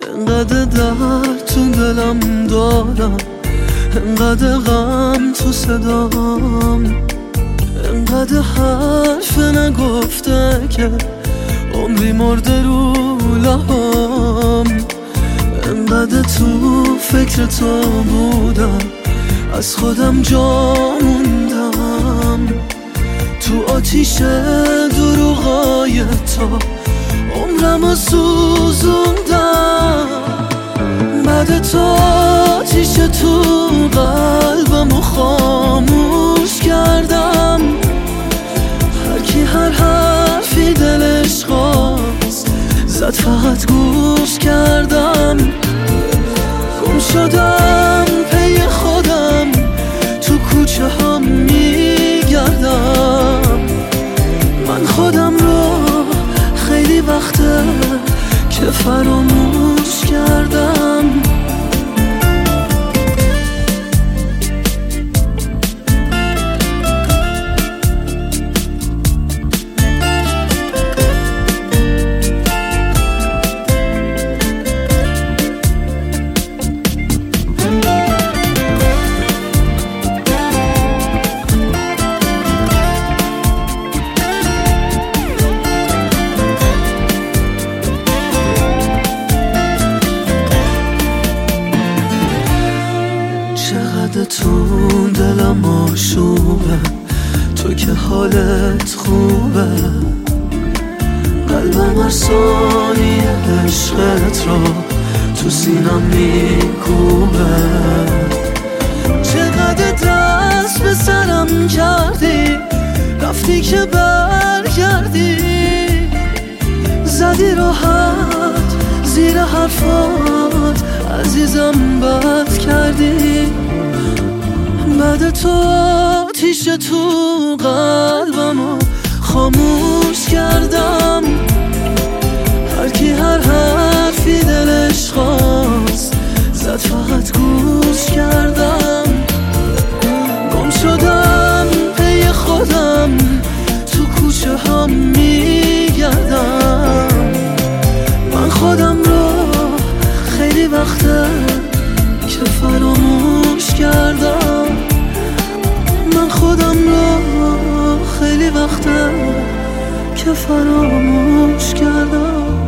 انقدر درد تو دلم دارم، انقدر غم تو صدام، انقدر حرف نگفته که عمری مرده رو لبام. انقدر تو فکر تو بودم، از خودم جا موندم. تو آتیش دروغای تو عمرمو سوزوندم. بعد تو آتیش تو قلبمو خاموش کردم. هر کی هر حرفی دلش خواست زد، فقط گوش کردم. گم شدم پی خودم، تو کوچه هم میگردم. من خودم رو خیلی وقته که فراموش کردم. چقدر تو دلم آشوبه، تو که حالت خوبه. قلبم هر ثانیه عشقت را تو سینم میکوبه. چقدر دست به سرم کردی، رفتی که برگردی. زدی راحت زیر حرفات، عزیزم بد کردی. بعد تو آتیش تو قلبمو خاموش کردم. هر کی هر حرفی دلش خواست زد، فقط گوش کردم. گم شدم پی خودم، تو کوچه هم میگردم. من خودم رو خیلی وقته که فراموش کردم. من خودم رو خیلی وقته که فراموش کردم.